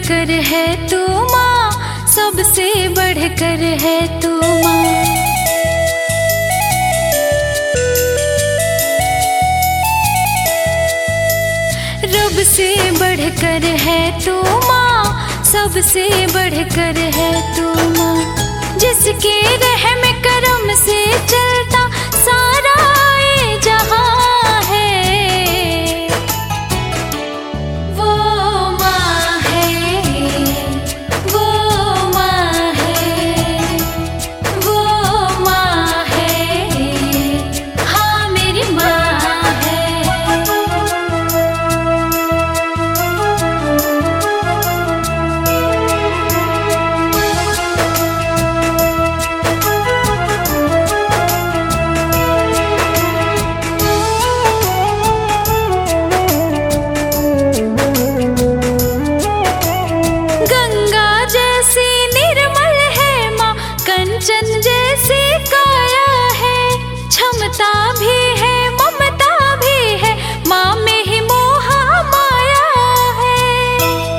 बढ़कर है तू माँ, सबसे बढ़कर है तू माँ। रब से बढ़कर है तू माँ, सबसे बढ़कर है तू माँ। जिसके रहम करम से चलता सारा ये जहां है, वो माँ है, वो माँ है, वो माँ है, हाँ मेरी माँ है। कंचन जैसी काया है, क्षमता भी है ममता भी है, माँ में ही मोहा माया है।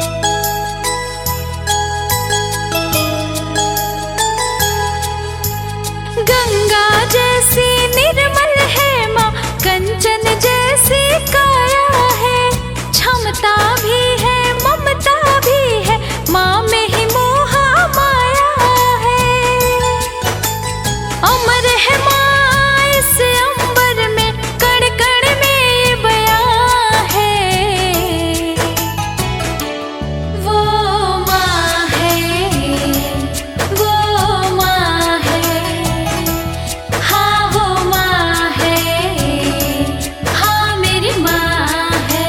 गंगा जैसी निर्मल है माँ, कंचन जैसी काया है, क्षमता भी है ममता भी है, माँ में ही मोहा माया। अमर है माँ इस अंबर में, कण कण में ये बयां है, वो माँ है, वो माँ है, हाँ वो माँ है, हाँ मेरी माँ है।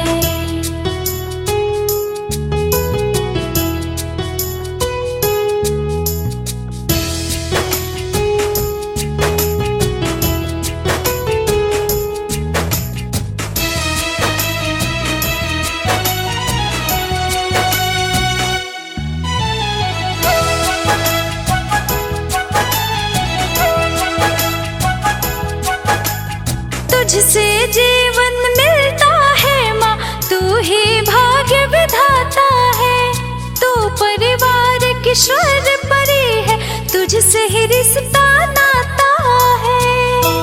तुझसे जीवन मिलता है माँ, तू ही भाग्य विधाता है, तू परिवार की स्वर परी है, तुझसे ही रिश्ता नाता है।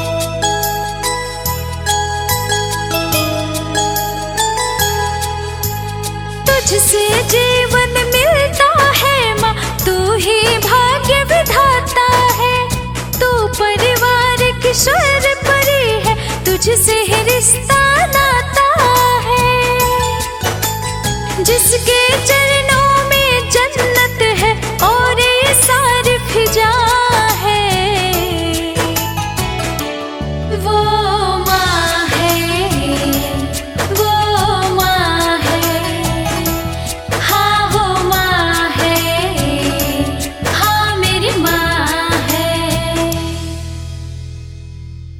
तुझसे जीवन मिलता है माँ, तू ही भाग्य विधाता है, तू परिवार की स्वर परी है, तुझसे ही रिश्ता नाता